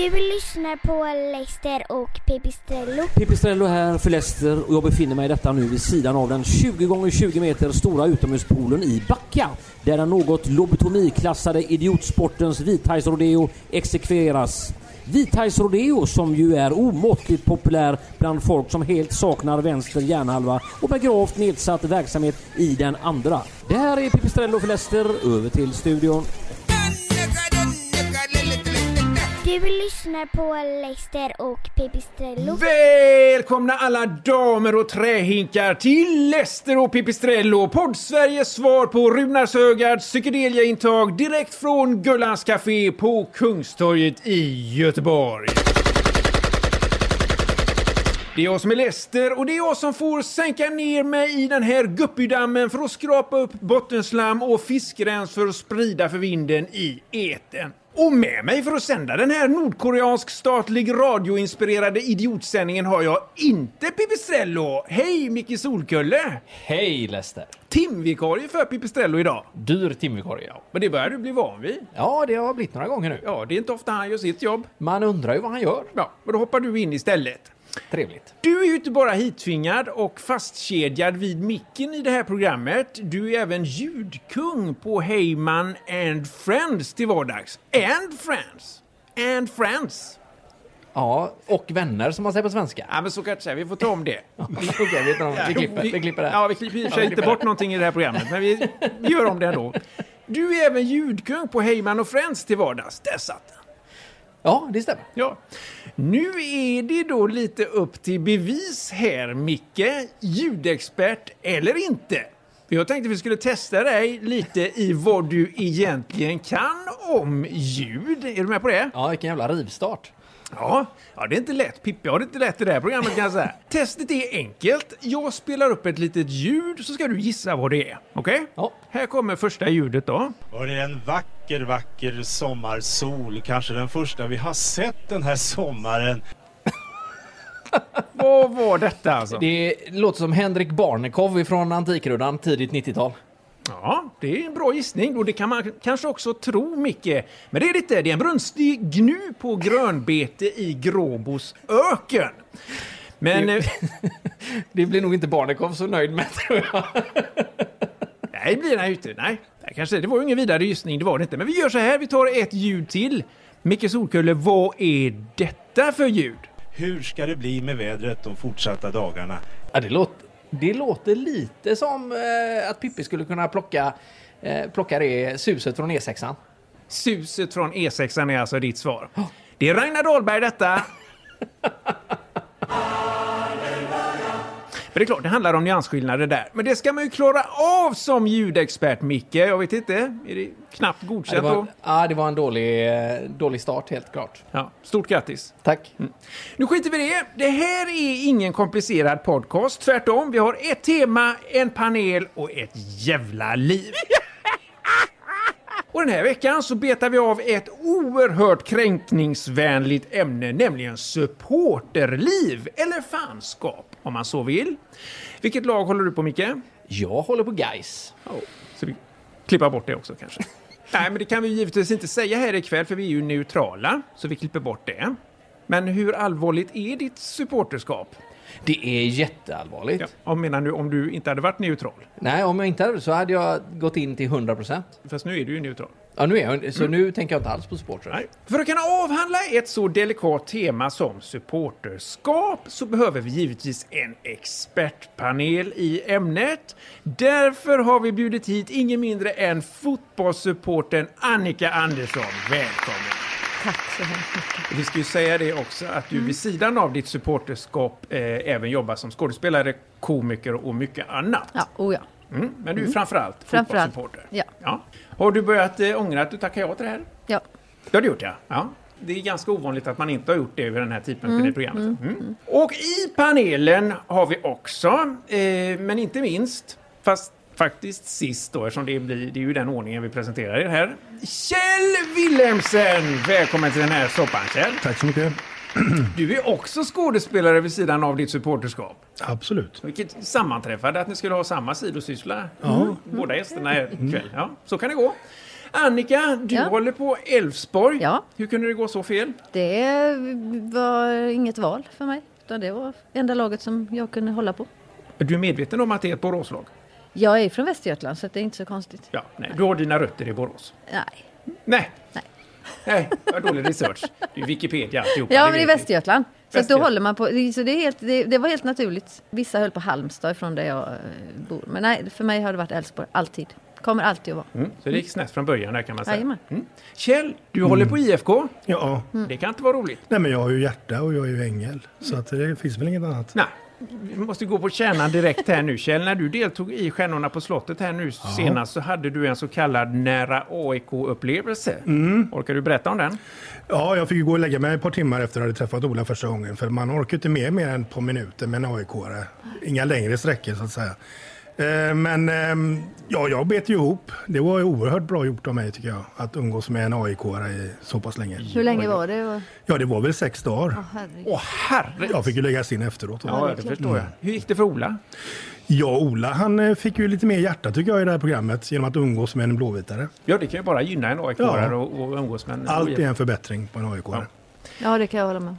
Du lyssnar på Leicester och Pipistrello. Pipistrello här för Leicester och jag befinner mig detta nu vid sidan av den 20x20 meter stora utomhuspoolen i Backa, där den något lobotomiklassade idiotsportens vithajsrodeo exekveras. Vithajsrodeo som ju är omåttligt populär bland folk som helt saknar vänster hjärnhalva och med gravt nedsatt verksamhet i den andra. Det här är Pipistrello för Leicester, över till studion. Du lyssnar på Leicester och Pipistrello. Välkomna alla damer och trähinkar till Leicester och Pipistrello, Poddsveriges svar på Runarshögards psykedelia-intag direkt från Gullans Café på Kungstorget i Göteborg. Det är jag som är Leicester och det är jag som får sänka ner mig i den här guppydammen för att skrapa upp bottenslam och fiskrens för att sprida för vinden i eten. Och med mig för att sända den här nordkoreansk statlig radioinspirerade idiotsändningen har jag inte Pipistrello. Hej Micke Solkulle! Hej Leicester! Timvikarie för Pipistrello idag. Dyr timvikarie, ja. Men det börjar du bli van vid. Ja, det har blivit några gånger nu. Ja, det är inte ofta han gör sitt jobb. Man undrar ju vad han gör. Ja, och då hoppar du in istället. Trevligt. Du är ju inte bara hittvingad och fastkedjad vid micken i det här programmet. Du är även ljudkung på Heyman and Friends till vardags. And Friends. Ja, och vänner som man säger på svenska. Ja, men så kan jag inte säga. Vi får ta om det. Okej, vi klipper det. Ja, vi klipper i och för sig inte bort någonting i det här programmet, men vi gör om det ändå. Du är även ljudkung på Heyman och Friends till vardags. Där satt den. Ja, det stämmer. Ja. Nu är det då lite upp till bevis här, Micke. Ljudexpert eller inte? Jag tänkte vi skulle testa dig lite i vad du egentligen kan om ljud. Är du med på det? Ja, vilken jävla rivstart. Ja, det är inte lätt. Pippi har det inte lätt i det här programmet kan jag säga. Testet är enkelt. Jag spelar upp ett litet ljud så ska du gissa vad det är. Okej? Ja. Här kommer första ljudet då. Och det är en vacker sommarsol. Kanske den första vi har sett den här sommaren. Vad var detta alltså? Det låter som Henrik Barnekow från Antikrundan, tidigt 90-tal. Ja, det är en bra gissning och det kan man kanske också tro, Micke. Men det är det inte. Det är en brunstig gnu på grönbete i Gråbos öken. Men det blir nog inte Barnekow så nöjd med, tror jag. Nej, blir den ute. Nej, det var ju ingen vidare gissning, det var det inte. Men vi gör så här, vi tar ett ljud till. Micke Solkulle, vad är detta för ljud? Hur ska det bli med vädret de fortsatta dagarna? Ja, det låter lite som att Pippi skulle kunna plocka det suset från E6an. Suset från E6an är alltså ditt svar. Det är Ragnar Dahlberg detta. Men det är klart, det handlar om nyansskillnader där. Men det ska man ju klara av som ljudexpert, Micke. Jag vet inte, är det knappt godkänt då? Ja, det var en dålig start, helt klart. Ja, stort grattis. Tack. Nu skiter vi det. Det här är ingen komplicerad podcast. Tvärtom, vi har ett tema, en panel och ett jävla liv. Och den här veckan så betar vi av ett oerhört kränkningsvänligt ämne, nämligen supporterliv, eller fanskap om man så vill. Vilket lag håller du på, Micke? Jag håller på Gais. Så vi klipper bort det också kanske. Nej, men det kan vi givetvis inte säga här ikväll för vi är ju neutrala, så vi klipper bort det. Men hur allvarligt är ditt supporterskap? Det är jätteallvarligt. Ja, om du inte hade varit neutral? Nej, om jag inte hade så hade jag gått in till 100%. Fast nu är du ju neutral. Ja, nu är jag. Så nu tänker jag inte alls på supporter. Nej. För att kunna avhandla ett så delikat tema som supporterskap så behöver vi givetvis en expertpanel i ämnet. Därför har vi bjudit hit ingen mindre än fotbollssupporten Annika Andersson. Välkommen! Tack så hemskt mycket. Vi ska ju säga det också att du vid sidan av ditt supporterskap även jobbar som skådespelare, komiker och mycket annat. Ja, ja. Men du är framförallt fotbollssupporter. Ja. Har du börjat ångra att du tackar ja till det här? Ja. Det har du gjort, ja. Det är ganska ovanligt att man inte har gjort det vid den här tidpunkten i programmet. Och i panelen har vi också, men inte minst, fast faktiskt sist då, eftersom det är ju den ordningen vi presenterar er här. Kjell Wilhelmsen! Välkommen till den här soppan, Kjell. Tack så mycket. Du är också skådespelare vid sidan av ditt supporterskap. Absolut. Vilket sammanträffade att ni skulle ha samma sidosyssla. Båda gästerna här ikväll. Ja, så kan det gå. Annika, du håller på Elfsborg. Ja. Hur kunde det gå så fel? Det var inget val för mig. Det var enda laget som jag kunde hålla på. Du är medveten om att det är ett Boråslag? Jag är från Västergötland så det är inte så konstigt. Ja, nej. Du har dina rötter i Borås. Nej. Nej, vad dålig research. Det är Wikipedia alltihopa. Ja, men i Västergötland. Så att då Västergötland. håller man på. Så det var helt naturligt. Vissa höll på Halmstad från där jag bor. Men nej, för mig har det varit Elfsborg. Alltid. Kommer alltid att vara. Så det gick snett från början där kan man säga. Jajamän. Kjell, du håller på IFK. Ja. Det kan inte vara roligt. Nej, men jag har ju hjärta och jag är ju ängel. Så att det finns väl inget annat. Nej, vi måste gå på kärnan direkt här nu. Kjell, när du deltog i Stjärnorna på slottet här nu senast så hade du en så kallad nära AIK-upplevelse. Orkar du berätta om den? Ja, jag fick ju gå och lägga mig ett par timmar efter att jag hade träffat Ola första gången. För man orkar inte med mer än ett par minuter med en AIK-are. Inga längre sträckor så att säga. Jag bet ju ihop. Det var oerhört bra gjort av mig tycker jag. Att umgås med en AIK-are i så pass länge. Hur länge var det? Ja, det var väl 6 dagar. Herre! Jag fick ju läggas in efteråt. Ja, det förstår jag. Hur gick det för Ola? Ja, Ola han fick ju lite mer hjärta tycker jag i det här programmet. Genom att umgås med en blåvitare. Ja, det kan ju bara gynna en AIK-are och umgås med en Allt är en förbättring på en AIK-are. Ja, det kan jag hålla med.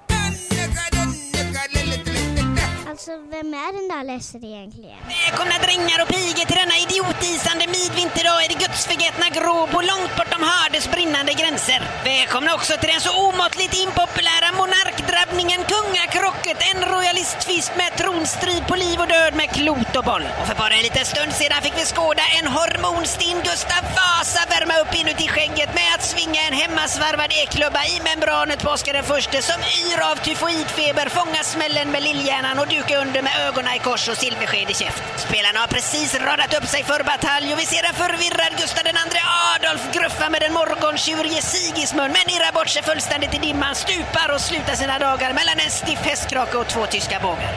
Alltså, vem är den där Lester egentligen? Välkomna drängar och pigor till denna idiotisande midvinterdag i det gudsförgätna Gråbo långt bortom Hades brinnande gränser. Välkomna också till den så omåttligt impopulära monarkdrabbningen Kungakrocket, en royalisttvist med tronstrid på liv och död med klot och boll. Och för bara en liten stund sedan fick vi skåda en hormonstinn Gustav Vasa värma upp inuti skägget med att svinga en hemmasvarvad eklubba i membranet på Oscar den förste som yr av tyfoidfeber fångar smällen med lillhjärnan och duka under med ögonen i kors och silversked i käft. Spelarna har precis radat upp sig för batalj och vi ser en förvirrad Gustav den andre Adolf gruffa med den morgontjurige Sigismund men irrar bort sig fullständigt i dimman, stupar och slutar sina dagar mellan en stiff hästkrake och 2 tyska bågar.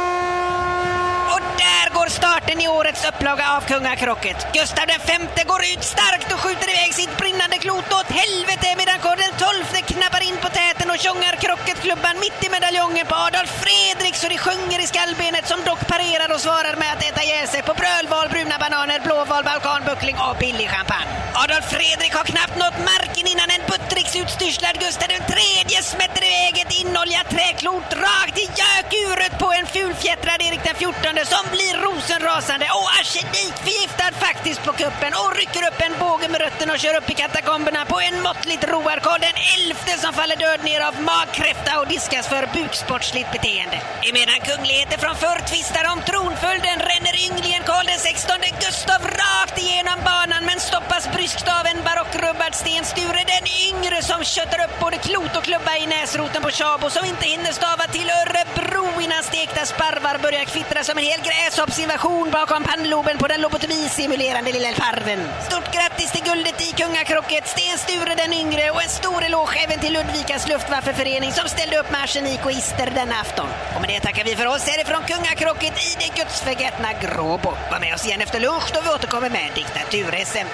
Och där går starten i årets upplaga av Kungakrocket. Gustav den femte går ut starkt och skjuter iväg sitt brinnande klot åt helvete medan Karl den 12 knappar in på täten och tjongar krocketklubban mitt i medaljongen på Adolf Fredrik så det sjunger i skallbenet som dock parerar och svarar med att äta ihjäl sig på brölval, bruna bananer, blåval, balkanbuckling och billig champagne. Adolf Fredrik har knappt nått marken innan en buttriksutstyrslad Gustav den tredje smätter iväg ett inoljat träklot rakt i gökuret på en fulfjättrad Erik den 14 som blir rosenrasande och arsenikförgiftad faktiskt på kuppen och rycker upp en båge med rötten och kör upp i katakomberna på en måttligt road Karl den 11 som faller död ner av magkräfta och diskas för buksportsligt beteende. Emedan kungligheter från förr tvistar om tronföljden ränner ynglingen Karl den 16 Gustav rakt igenom banan men stoppas bryskt av en barockrubbad Sten Sture den yngre som köttar upp både klot och klubba i näsroten på Tjabo som inte hinner stava till Örebro innan stekta sparvar börjar kvittra som en hel gräshoppsinvasion bakom pannloben på den lobotomi-simulerande lilla farven. Stort grattis till guldet i Kungakrocket, Sten Sture den yngre och en stor eloge även till Ludvikas luftvaffeförening som ställde upp med arsenik och ister denna afton. Och med det tackar vi för oss härifrån Kungakrocket i det gudsförgätna Gråbo. Var med oss igen efter lunch då vi återkommer med Diktatur-SM.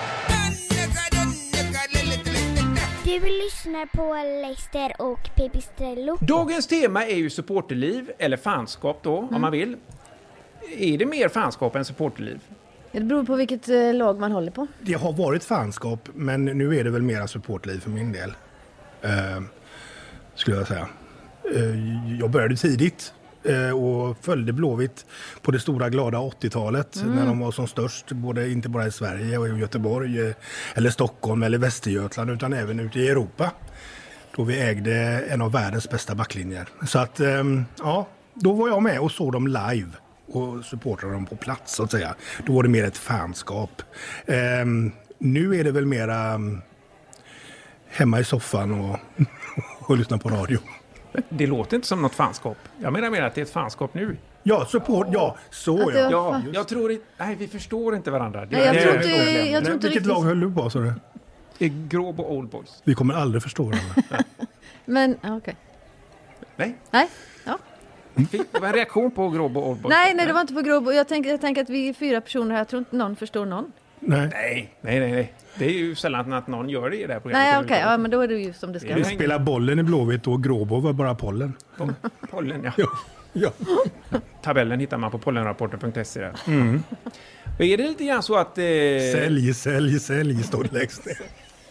Du lyssnar på Lester och Pipistrello. Dagens tema är ju supporterliv, eller fanskap då, om man vill. Är det mer fanskap än supporterliv? Det beror på vilket lag man håller på. Det har varit fanskap, men nu är det väl mera supportliv för min del. Skulle jag säga. Jag började tidigt och följde Blåvitt på det stora glada 80-talet när de var som störst, inte bara i Sverige och i Göteborg eller Stockholm eller Västergötland utan även ute i Europa. Då vi ägde en av världens bästa backlinjer. Så att ja, då var jag med och såg dem live och supportade dem på plats så att säga. Då var det mer ett fanskap. Nu är det väl mera hemma i soffan och lyssna på radio. Det låter inte som något fanskap. Jag menar mer att det är ett fanskap nu. Ja, support, ja, så ja. Ja, jag tror inte... Nej, vi förstår inte varandra. Nej, jag tror inte Vilket riktigt. lag höll du på, så det? Gråbo Old Boys. Vi kommer aldrig förstå varandra. Men, okej. Nej. Nej, ja. Det var en reaktion på Gråbo Old Boys. Nej, det var inte på Gråbo. Jag tänker att vi är 4 personer här. Jag tror inte någon förstår någon. Nej. Nej. Det är ju sällan att någon gör det i det här programmet. Nej, okej. Ja, men då är det ju som det ska Vi vara. spelar bollen i Blåvitt och Gråbo var bara pollen. Pollen, ja. Ja. Tabellen hittar man på pollenrapporter.se. Är det lite grann så att... Sälj, står det längst ner.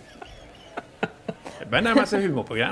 Det börjar närma sig humorprogram.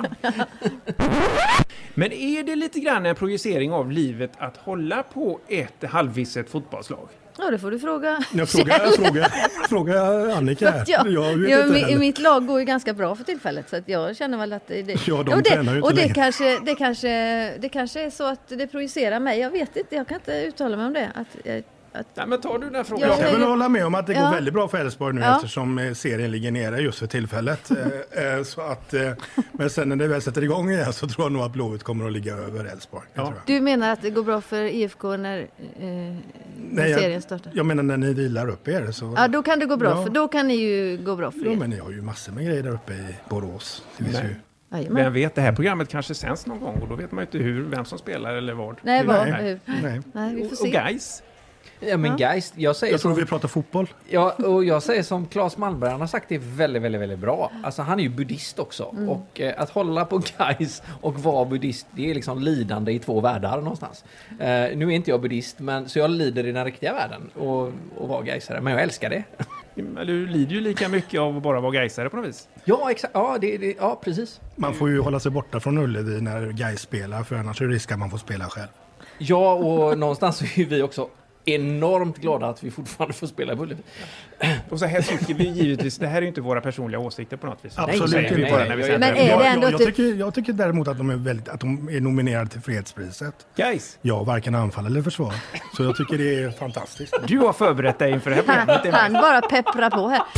Men är det lite grann en projicering av livet att hålla på ett halvvisset fotbollslag? Ja, det får du fråga. Fråga Annika här. Ja, mitt lag går ju ganska bra för tillfället, så att jag känner väl att det... Ja, de tränar ju inte längre. Det kanske är så att det projicerar mig. Jag vet inte, jag kan inte uttala mig om det. Nej, men tar du den här frågan? Jag kan väl hålla med om att det går väldigt bra för Elfsborg nu eftersom serien ligger nere just för tillfället. Så att, men sen när det väl sätter igång igen så tror jag nog att Blåvitt kommer att ligga över Elfsborg. Ja. Du menar att det går bra för IFK när serien startar? Jag menar när ni vilar upp er. Så, ja, då kan det gå bra, för då kan ni ju gå bra för er. Ja, men ni har ju massor med grejer där uppe i Borås. Vem vet, det här programmet kanske sänds någon gång och då vet man ju inte vem som spelar eller vad. Nej, vi får se. Och guys. Ja, men guys, jag tror vi pratar fotboll. Ja, och jag säger som Claes Malmberg, han har sagt, det är väldigt, väldigt, väldigt bra. Alltså han är ju buddhist också. Och att hålla på guys och vara buddhist, det är liksom lidande i två världar någonstans. Nu är inte jag buddhist, men så jag lider i den riktiga världen och vara gaisare. Men jag älskar det. Du lider ju lika mycket av att bara vara gaisare på något vis. Ja, exakt. Ja, precis. Man får ju hålla sig borta från Ullevi när Gais spelar, för annars är det risk att man får spela själv. Ja, och någonstans är vi också enormt glada att vi fortfarande får spela i Ullevi. Och så här tycker vi givetvis, det här är ju inte våra personliga åsikter på något vis. Absolut inte. Jag tycker däremot att de är nominerade till fredspriset. Guys. Ja, varken anfall eller försvar. Så jag tycker det är fantastiskt. Du har förberett dig inför det här programmet. Han bara pepprar på här.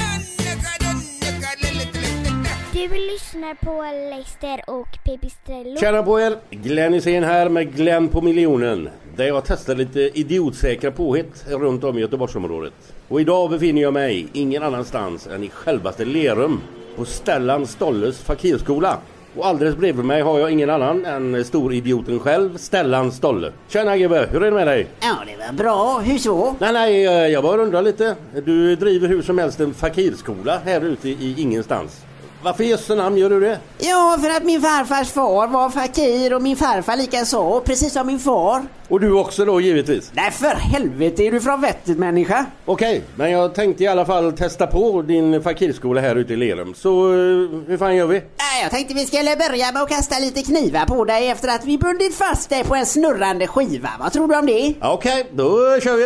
Du lyssnar på Leicester och Pipistrello. Tjena på er, Glenn Hysén här med Glenn på miljonen. Där jag testar lite idiotsäkra påhitt runt om i Göteborgsområdet. Och idag befinner jag mig ingen annanstans än i självaste Lerum. På Stellan Stolles fakirskola. Och alldeles bredvid mig har jag ingen annan än storidioten själv, Stellan Stolle. Tjena Gibbe, hur är det med dig? Ja, det var bra. Hur så? Nej, jag bara undrar lite. Du driver hur som helst en fakirskola här ute i ingenstans. Varför just namn gör du det? Ja, för att min farfars far var fakir och min farfar lika så, precis som min far. Och du också då, givetvis? Nej, för helvete, är du från Vettet, människa? Okej, men jag tänkte i alla fall testa på din fakirskola här ute i Lerum. Så hur fan gör vi? Jag tänkte vi skulle börja med att kasta lite knivar på dig efter att vi bundit fast dig på en snurrande skiva. Vad tror du om det? Okej, då kör vi.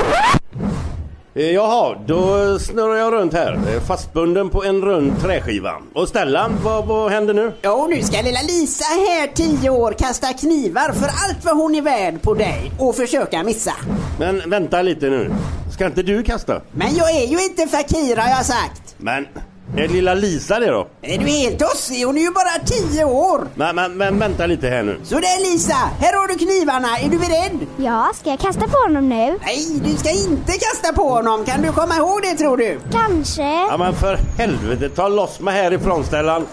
Jaha, då snurrar jag runt här. Fastbunden på en rund träskiva. Och Stellan, vad händer nu? Jo, nu ska lilla Lisa här 10 år kasta knivar för allt vad hon är värd på dig och försöka missa. Men vänta lite nu. Ska inte du kasta? Men jag är ju inte fakir, har jag sagt. Men är lilla Lisa det då? Är du helt tossig? Hon är ju bara 10 år. Men vänta lite här nu. Så där Lisa, här har du knivarna. Är du beredd? Ja, ska jag kasta på honom nu? Nej, du ska inte kasta på honom. Kan du komma ihåg det, tror du? Kanske. Ja, men för helvete, ta loss mig härifrån, Stellan.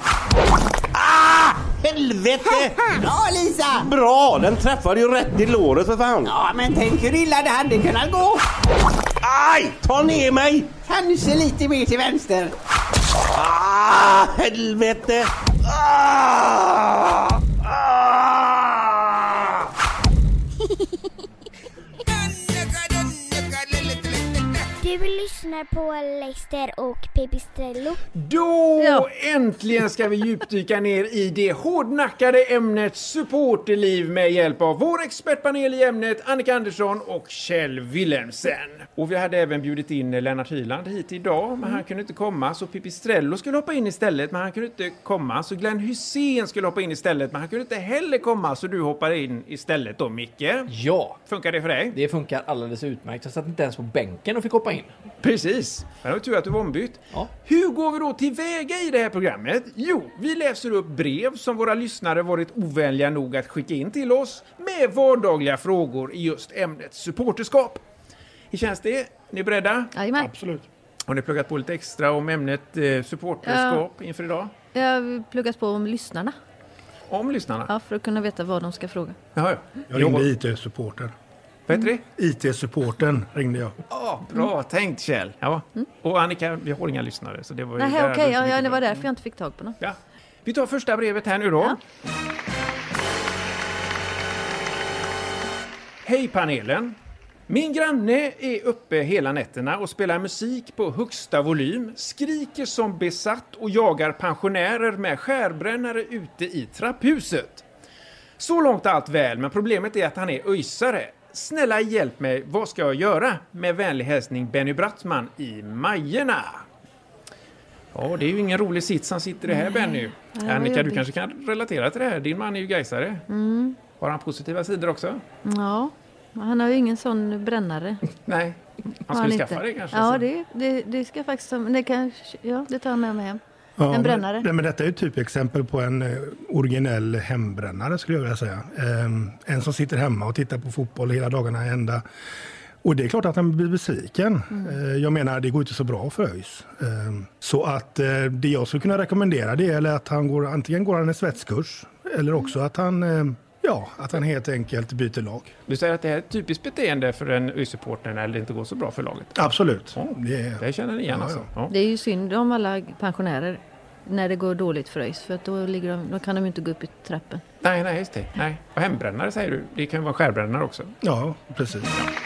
Helvete! Bra, Lisa! Bra, den träffade ju rätt i låret för fan. Ja, men tänk hur illa det hade kunnat gå. Aj, ta ner mig! Kanske lite mer till vänster. Helvete! Du lyssnar på Leicester och Pipistrello. Då äntligen ska vi djupdyka ner i det hårdnackade ämnet supporterliv med hjälp av vår expertpanel i ämnet Annika Andersson och Kjell Wilhelmsen. Och vi hade även bjudit in Lennart Hyland hit idag, men han kunde inte komma, så Pipistrello skulle hoppa in istället, men han kunde inte komma. Så Glenn Hysén skulle hoppa in istället, men han kunde inte heller komma, så du hoppar in istället då, Micke. Ja. Funkar det för dig? Det funkar alldeles utmärkt. Jag satt inte ens på bänken och fick hoppa in. Precis. Men det var tur att du var ombytt. Ja. Hur går vi då tillväga i det här programmet? Jo, vi läser upp brev som våra lyssnare varit ovänliga nog att skicka in till oss med vardagliga frågor i just ämnet supporterskap. Hur känns det? Ni är beredda? Jajamän. Absolut. Har ni pluggat på lite extra om ämnet supporterskap inför idag? Jag har pluggat på om lyssnarna. Om lyssnarna? Ja, för att kunna veta vad de ska fråga. Jaha, Jag ringde IT-supporten. Vad heter det? IT-supporten ringde jag. Bra tänkt, Kjell. Ja. Och Annika, vi har inga lyssnare. Så det var Nej, okej. Ja, det var därför jag inte fick tag på någon. Ja. Vi tar första brevet här nu då. Ja. Hej panelen. Min granne är uppe hela nätterna och spelar musik på högsta volym, skriker som besatt och jagar pensionärer med skärbrännare ute i trapphuset. Så långt allt väl, men problemet är att han är öjsare. Snälla hjälp mig, vad ska jag göra? Med vänlig hälsning Benny Brattman i Majerna. Ja, det är ju ingen rolig sits som sitter det här, Benny. Annika, du kanske kan relatera till det här. Din man är ju gaisare. Har han positiva sidor också? Ja, han har ju ingen sån brännare. Nej, han skulle skaffa det kanske. Ja, det ska faktiskt... det tar jag med mig hem. Ja, en brännare. Men detta är ju typ exempel på en originell hembrännare skulle jag vilja säga. En som sitter hemma och tittar på fotboll hela dagarna ända. Och det är klart att han blir besviken. Jag menar, det går inte så bra för ÖIS. Så att det jag skulle kunna rekommendera det är att han antingen går en svetskurs eller också att han helt enkelt byter lag. Du säger att det är ett typiskt beteende för en ÖIS-supporter när det inte går så bra för laget. Absolut. Ja, det känner ni igen alltså. Ja. Det är ju synd om alla pensionärer när det går dåligt för ÖIS. För att då kan de inte gå upp i trappen. Nej, just det. Nej. Och hembrännare säger du. Det kan ju vara skärbrännare också. Ja, precis.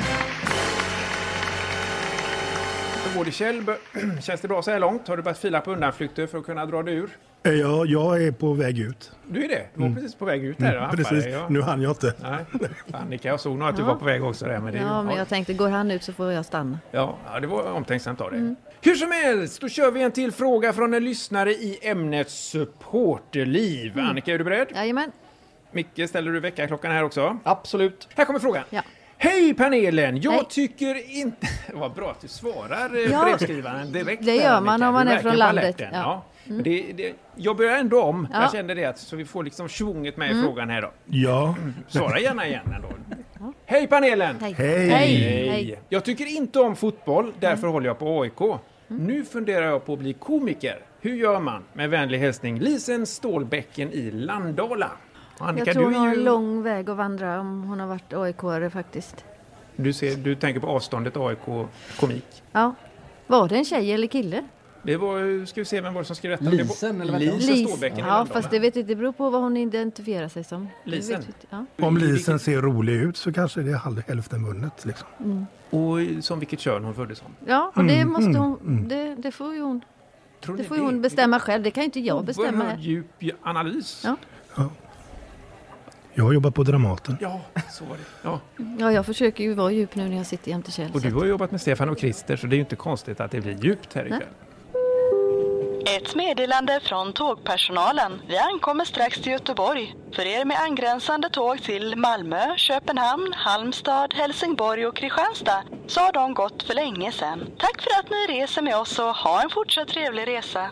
Kjell, känns det bra så här långt? Har du börjat fila på undanflykter för att kunna dra dig ur? Ja, jag är på väg ut. Du är det? Du var precis på väg ut där. Precis, nu hann jag inte. Nej. Annika, jag såg nog att du var på väg också där. Men jag tänkte, går han ut så får jag stanna. Ja, det var omtänksamt av dig. Hur som helst, då kör vi en till fråga från en lyssnare i ämnet supporterliv. Annika, är du beredd? Jajamän. Micke, ställer du väckarklockan här också? Absolut. Här kommer frågan. Ja. Hej panelen! Jag tycker inte... Vad bra att du svarar brevskrivaren direkt. Det gör man om man är från landet. Ja. Jag börjar ändå om. Jag kände det så vi får liksom svunget med i frågan här då. Ja. Svara gärna igen ändå. Hej panelen! Hej! Jag tycker inte om fotboll, därför håller jag på AIK. Nu funderar jag på att bli komiker. Hur gör man? Med vänlig hälsning Lisen Stålbäcken i Landala. Annika, jag tror hon har en lång väg att vandra om hon har varit AIK-are faktiskt. Du tänker på avståndet AIK-komik? Ja. Var det en tjej eller kille? Det var, ska vi se vem var det som skrev rätt. Lisen eller Lisen Stålbäcken i Landala. Fast det beror på vad hon identifierar sig som. Lisen? Om Lisen ser rolig ut så kanske det är hälften vunnet liksom. Och som vilket kön hon föddes som? Ja, och det måste hon, det får ju hon. Det får ju hon bestämma själv, det kan ju inte jag bestämma. Oerhört djup analys. Ja. Jag har jobbat på Dramaten. Ja, så var det. Ja, jag försöker ju vara djup nu när jag sitter jämte Kjell. Och du har jobbat med Stefan och Christer, så det är ju inte konstigt att det blir djupt här ikväll. Ett meddelande från tågpersonalen. Vi ankommer strax till Göteborg. För er med angränsande tåg till Malmö, Köpenhamn, Halmstad, Helsingborg och Kristianstad så har de gått för länge sedan. Tack för att ni reser med oss och ha en fortsatt trevlig resa.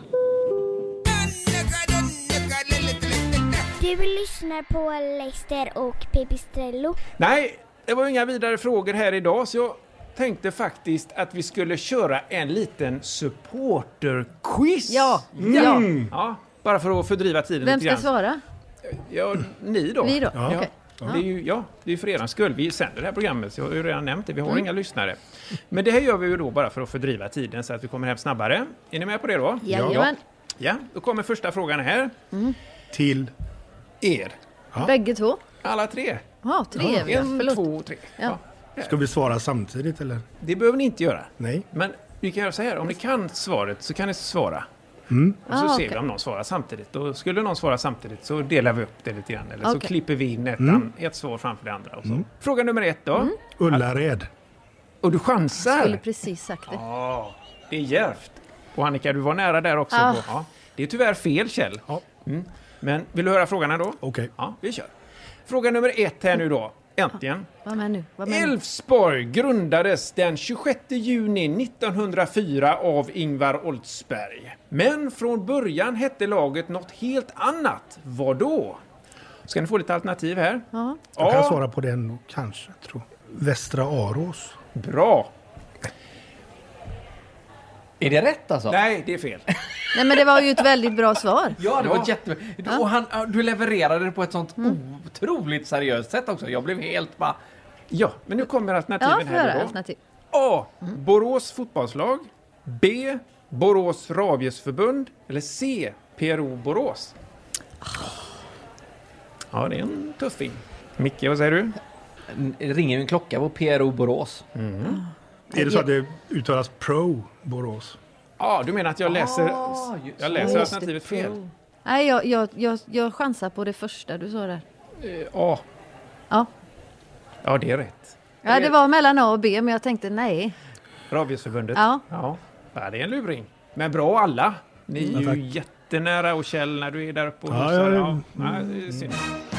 Du lyssnar på Leicester och Pipistrello. Nej, det var inga vidare frågor här idag, så jag tänkte faktiskt att vi skulle köra en liten supporterquiz. Ja. Bara för att fördriva tiden Vem lite grann. ska svara? Ja, ni då. Vi då? Ja. Okay. Det är ju för er skull. Vi sänder det här programmet, så jag har ju redan nämnt det. Vi har inga lyssnare. Men det här gör vi ju då bara för att fördriva tiden så att vi kommer hem snabbare. Är ni med på det då? Jajamän. Ja, då kommer första frågan här. Till er. Bägge två? Alla tre. Ja, tre. En, två, tre. Ja. Ska vi svara samtidigt eller? Det behöver ni inte göra. Nej. Men vi kan göra så här. Om ni kan svaret så kan ni svara. Och så ser vi om någon svarar samtidigt. Och skulle någon svara samtidigt så delar vi upp det lite grann. Eller så klipper vi in ett svar framför det andra. Och så. Fråga nummer 1 då. Ullared. Och du chansar. Jag skulle precis sagt det. Ja, det är djärvt. Och Annika, du var nära där också. Ja. Det är tyvärr fel, Kjell. Ja. Men vill du höra frågan då? Okej. Ja, vi kör. Fråga nummer 1 här nu då. Äntligen. Var med nu. Elfsborg grundades den 26 juni 1904 av Ingvar Oldsberg. Men från början hette laget något helt annat. Vad då? Ska ni få lite alternativ här? Ja. Jag kan svara på det nog kanske, tror. Västra Arås. Bra. Är det rätt alltså? Nej, det är fel. Nej, men det var ju ett väldigt bra svar. Ja, det var jättebra. Och du levererade det på ett sånt otroligt seriöst sätt också. Jag blev helt bara... Ja, men nu kommer alternativen här då. Alternativ. A. Borås fotbollslag. B. Borås Rabiesförbund. Eller C. PRO Borås. Ja, det är en tuffing. Micke, vad säger du? ringer en klocka på PRO Borås. Är det så att det uttalas Pro Borås? Ja, du menar att jag läser alternativet fel? Nej, jag chansar på det första du sa där. A. Ja. Ja, det är rätt. Ja, det var mellan A och B, men jag tänkte nej. Rabiesförbundet. Ja. Ja, det är en luring. Men bra alla. Ni är ju jättenära och Kjell när du är där uppe och husar. Det är synd.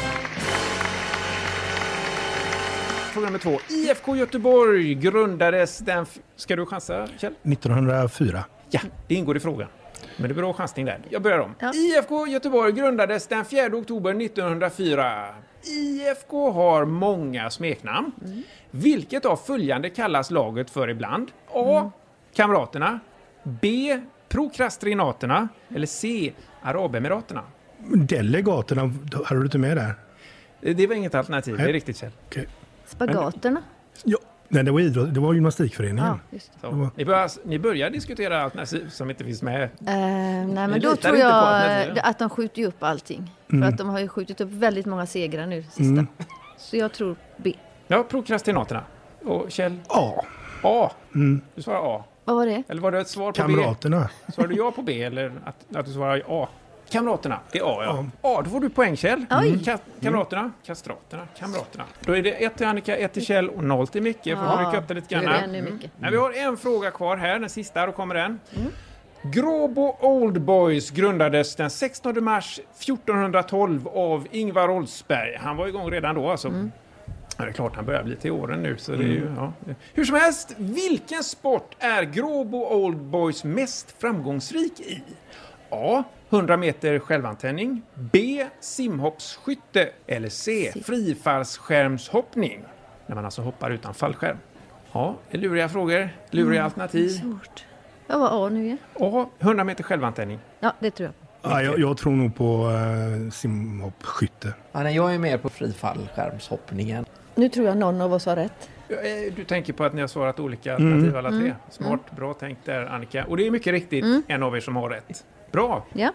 Fråga nummer 2. IFK Göteborg grundades den... Ska du chansa, Kjell? 1904. Ja, det ingår i frågan. Men det är bra chansning där. Jag börjar om. Ja. IFK Göteborg grundades den 4 oktober 1904. IFK har många smeknamn. Vilket av följande kallas laget för ibland? A. Kamraterna. B. Prokrastinaterna. Eller C. Arabemiraterna. Delegaterna, hade du inte med där? Det var inget alternativ, det är riktigt, Kjell. Okay. Spagaterna? Ja, nej, det var idrott, det var gymnastikföreningen. Ja, just det. Ni börjar diskutera alternativ som inte finns med. Nej, men Ni då litar tror inte på jag alternativen? att de skjuter upp allting. För att de har ju skjutit upp väldigt många segrar nu, sista. Så jag tror B. Ja, prokrastinaterna. Och Kjell? A. A. Du svarar A. Vad var det? Eller var det ett svar på Kamraterna. B? Svarar du ja på B eller att du svarar A? Kamraterna, det är A, ja. A, då får du poäng, Kjell. Kamraterna, kastraterna, kamraterna. Då är det 1 till Annika, 1 till Kjell och 0 till Micke. Får du rycka upp det lite grann. Men vi har en fråga kvar här, den sista, då kommer den. Gråbo Old Boys grundades den 16 mars 1412 av Ingvar Oldsberg. Han var igång redan då alltså. Ja, det är klart han börjar bli till åren nu. Så det är ju, Hur som helst, vilken sport är Gråbo Old Boys mest framgångsrik i? A. 100 meter självantändning. B. Simhoppsskytte. Eller C. Frifallskärmshoppning. När man alltså hoppar utan fallskärm. Ja, det är luriga frågor. Luriga alternativ. Svårt. Vad var A nu igen? A. 100 meter självantändning. Ja, det tror jag. Ja, jag tror nog på simhoppskytte. Ja, nej, jag är mer på frifallskärmshoppningen. Nu tror jag någon av oss har rätt. Du tänker på att ni har svarat olika alternativ alla tre. Smart, bra tänkt där, Annika. Och det är mycket riktigt en av er som har rätt. Bra! Ja.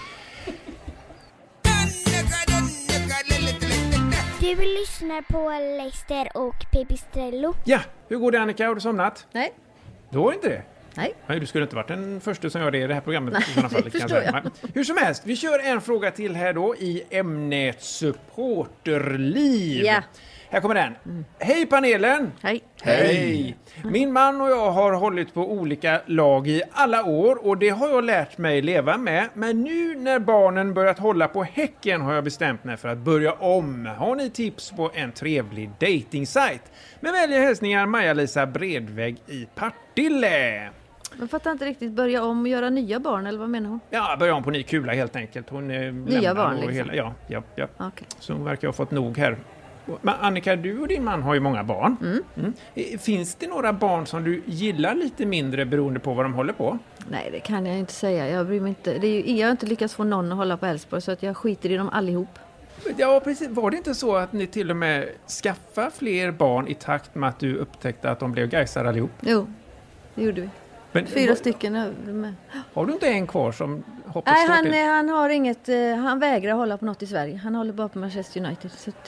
Du lyssnar på Leicester och Pipistrello. Ja, hur går det, Annika? Har du somnat? Nej. Du har inte det? Nej. Du skulle inte varit den första som gör det i det här programmet. Nej, i sådana fall, det förstår jag. Men hur som helst, vi kör en fråga till här då i ämnet supporterliv. Ja. Här kommer den. Hej panelen! Hej. Hej! Min man och jag har hållit på olika lag i alla år och det har jag lärt mig leva med. Men nu när barnen börjat hålla på Häcken har jag bestämt mig för att börja om. Har ni tips på en trevlig dating-sajt? Med vänliga hälsningar Maja-Lisa Bredväg i Partille. Jag fattar inte riktigt, börja om och göra nya barn, eller vad menar hon? Ja, börja om på ny kula helt enkelt. Hon nya barn liksom? Ja. Okay. Så hon verkar ha fått nog här. Men Annika, du och din man har ju många barn. Finns det några barn som du gillar lite mindre beroende på vad de håller på? Nej, det kan jag inte säga. Jag bryr mig inte. Jag har inte lyckats få någon att hålla på Älvsborg så att jag skiter i dem allihop. Ja, precis. Var det inte så att ni till och med skaffade fler barn i takt med att du upptäckte att de blev Gaisar allihop? Jo, det gjorde vi. Men 4 stycken. Har du inte en kvar som hoppas? Nej, han har inget. Han vägrar hålla på något i Sverige. Han håller bara på Manchester United. Så att...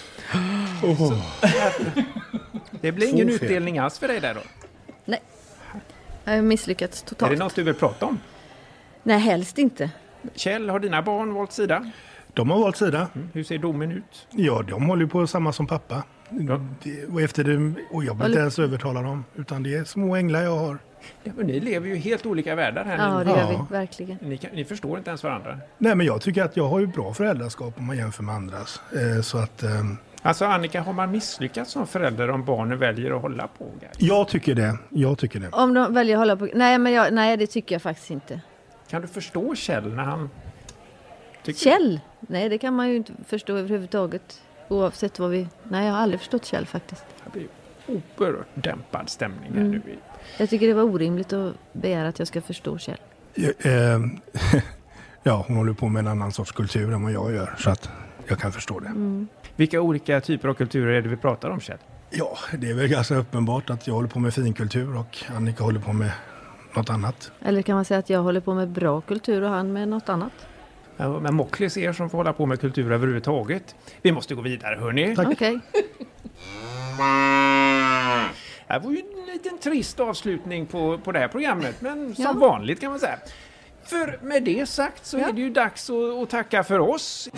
Det blir ingen utdelning alls för dig där då? Nej, jag har misslyckats totalt. Är det något du vill prata om? Nej, helst inte. Kjell, har dina barn valt sida? De har valt sida. Hur ser domen ut? Ja, de håller på samma som pappa. Och efter det, och jag vill inte ens övertala dem, utan det är små änglar jag har. Ja, men ni lever ju helt olika världar här. Ja, det gör vi, verkligen. Ni förstår inte ens varandra. Nej, men jag tycker att jag har ju bra föräldraskap om man jämför med andras. Så att... Alltså Annika, har man misslyckats som förälder om barnen väljer att hålla på? Jag tycker det. Om de väljer att hålla på... Nej, det tycker jag faktiskt inte. Kan du förstå Kjell när han... Kjell? Nej, det kan man ju inte förstå överhuvudtaget. Oavsett vad vi... Nej, jag har aldrig förstått Kjell faktiskt. Det blir oerhört dämpad stämning här nu. Jag tycker det var orimligt att begära att jag ska förstå Kjell. Ja, hon håller på med en annan sorts kultur än vad jag gör. Så att jag kan förstå det. Vilka olika typer av kulturer är det vi pratar om, Kjell? Ja, det är väl ganska uppenbart att jag håller på med finkultur och Annika håller på med något annat. Eller kan man säga att jag håller på med bra kultur och han med något annat? Ja, men Mocklis er som får hålla på med kultur överhuvudtaget. Vi måste gå vidare, hörni. Okej. Det var ju en liten trist avslutning på det här programmet, men som vanligt kan man säga. För med det sagt så är det ju dags att tacka för oss.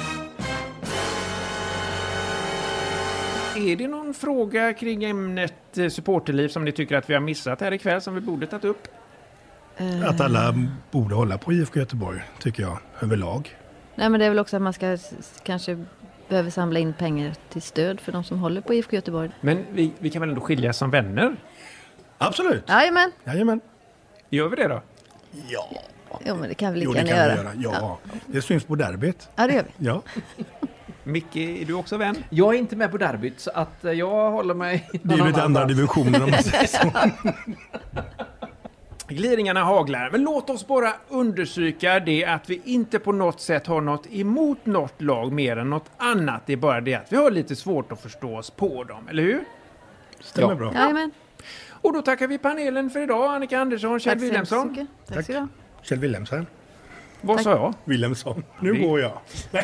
Är det någon fråga kring ämnet supporterliv som ni tycker att vi har missat här ikväll som vi borde tagit upp? Att alla borde hålla på IFK Göteborg, tycker jag, överlag. Nej, men det är väl också att man ska kanske behöver samla in pengar till stöd för de som håller på IFK Göteborg. Men vi kan väl ändå skiljas som vänner? Absolut. Jajamän. Gör vi det då? Ja. Jo, men det kan vi lika det gärna kan göra. vi göra. Ja. Det syns på derbyt. Ja, det gör vi. Ja. Micke, är du också vän? Jag är inte med på derbyt, så att jag håller mig... Det är ju lite andra divisioner om man säger så. Gliringarna haglar. Men låt oss bara undersöka det att vi inte på något sätt har något emot något lag mer än något annat. Det är bara det att vi har lite svårt att förstå oss på dem, eller hur? Stämmer bra. Jajamän. Och då tackar vi panelen för idag. Annika Andersson, Kjell Wilhelmsson. Tack så mycket. Kjell Wilhelmsson. Vad sa jag? Wilhelmsson. Nu går jag.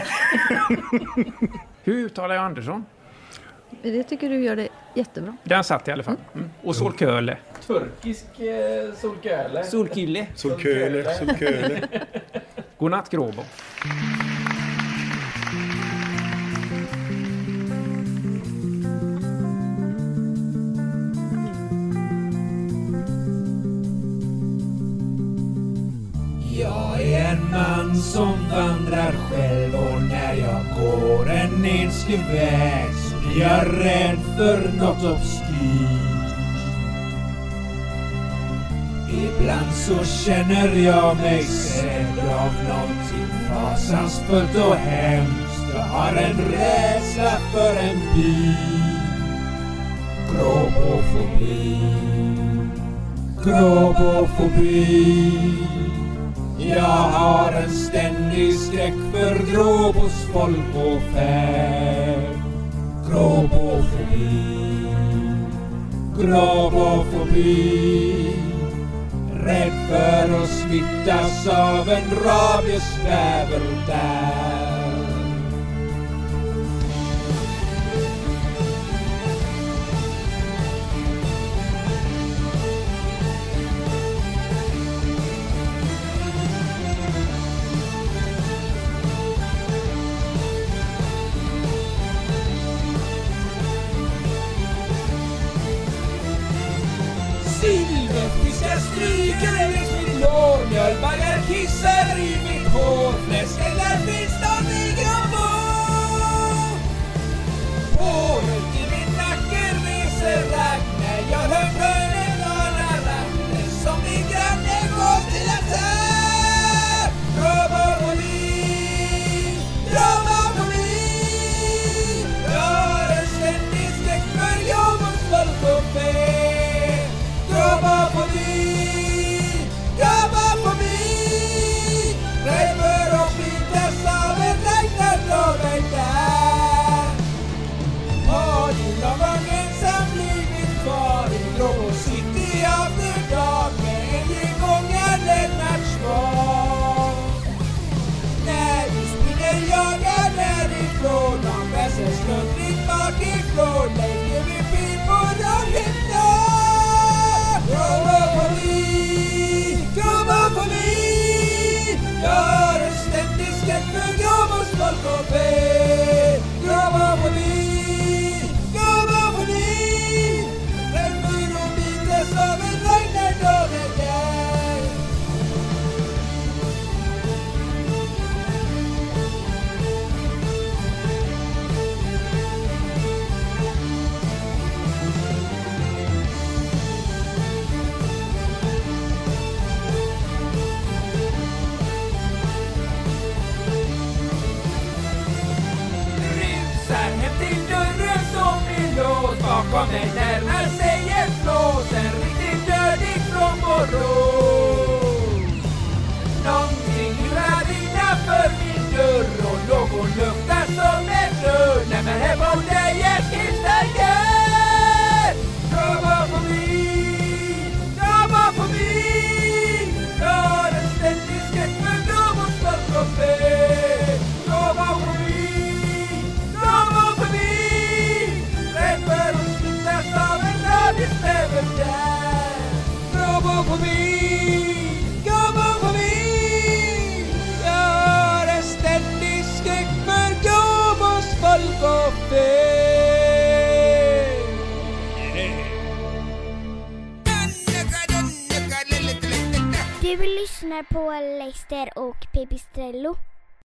Hur uttalar jag Andersson? Det tycker du gör det jättebra. Den satt i alla fall. Och Solköle. Turkisk solköle. Solkille. Solköle. Godnatt Gråbo. Jag är en man som vandrar själv och när jag går en enslig väg så blir jag rädd för något obskyrt. Ibland så känner jag mig sedd av någonting fasansfullt och hemskt. Jag har en rädsla för en by. Gråbofobi. Gråbofobi. Jag har en ständig skräck för Gråbos folk och färd. Gråbofobi. Gråbofobi. Rädd för att smittas av en rabiesbäver där. Silverfiskar stryker längs mitt lår. Mjölbaggar kissar i mitt hår. Fläskänglar finns de i Gråbo. Håret i min nacke reser ragg när jag hör bönen höra ratten som min granne går till attack. Gråbofobi. Gråbofobi. Jag har en ständig skräck för Gråbos folk och fä. Gråbofobi, gråbofobi. Rädd för att smittas av en ragnardagen där. Har du någon gång ensam blivit kvar i Gråbo city efter dag med en gengångare Lennart Svar? När du springer jagar därifrån om väsen slumpligt bakifrån lägger vi pil på dagen dag. Gråbofobi, gråbofobi. Jag har en ständig skräck för Gråbos folk och fä. Gråbofobi, gråbofobi. Rädd för att bitas av en ragnardagen där. Bakom mig närmar sig en flås, en riktigt dödig från Borås. Någonting lurar innanför min dörr och någon luktar som en dörr. Nej men här borde jag skifta gör. Gråbofobi, gråbofobi. Jag har en ständig skräck för Gråbos folk och fä. Gråbofobi, gråbofobi. Rädd för Du lyssnar på Leicester och Pipistrello.